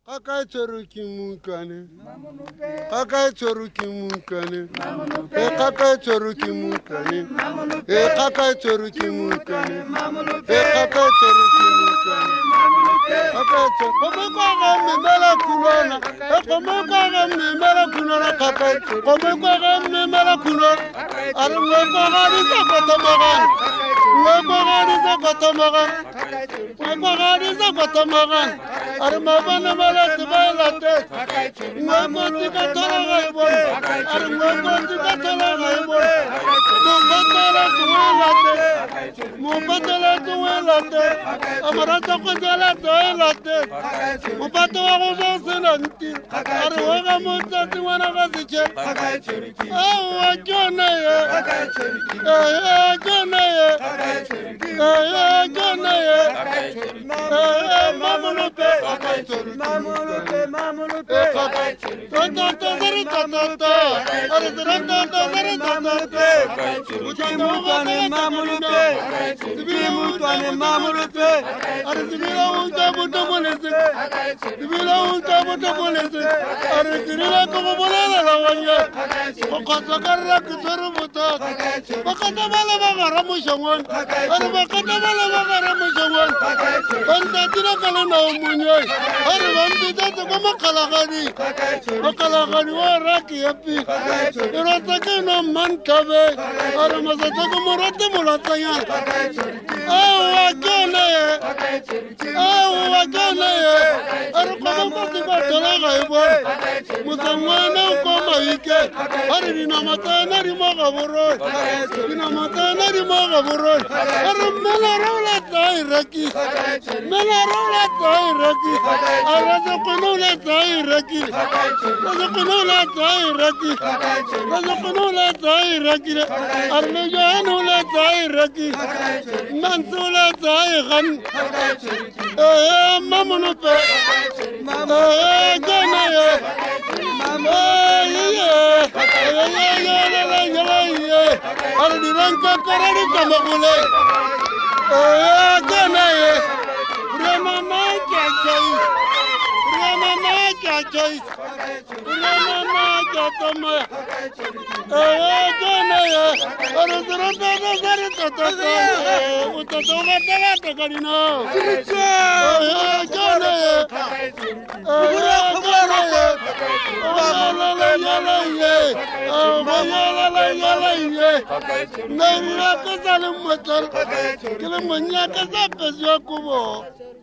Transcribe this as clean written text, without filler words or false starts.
Kaka choruki mukane. Kaka choruki mukane. Kaka choruki mukane. Kaka choruki mukane. Kaka choruki mukane. Kaka choruki mimela kunona. Kaka mimela kunona kaka. Kaka mimela kunona. Arungo kaka sakotamagan. Ngomagani sakotamagan. Ngomagani sakotamagan. Armabana malati bailate. Ngomoti katala gaibon. Ngomoti katala gaibon. Mubatala tuwelate. Mubatala tuwelate. Amarata kujala tuwelate. Mubatawa kuzosinanti. Arwaga mutati wanagaziche. Awa jona ye. Jona ye. Jona ye. Mamulupe. Mamulupe. Makalagani wa raki yapi. Iratake no mankabe. Aramasatake morate mulataya. Wajona ye. Wajona ye. Arakamati batalaga ibon. Musamwana ukoma ike. Arina matana rimaga buroi. Ina matana rimaga buroi. Aramela rola tai raki. Mela rola tai raki. Arazakonola tai raki. Arazakonola tai raki. Arazakonola tai raki. Armejanola tai raki. Mansula tai gan. Mamunupe. Jana ye. Ardiranka karari kamagule. Jana ye. Remama jajai. Remama jajai. Remama jatama. Jana ye. Ardiranta zari tata. Utatoga tata karina. Jana ye. Nari rakasa lumatar, kila manya kasa kasya kubo.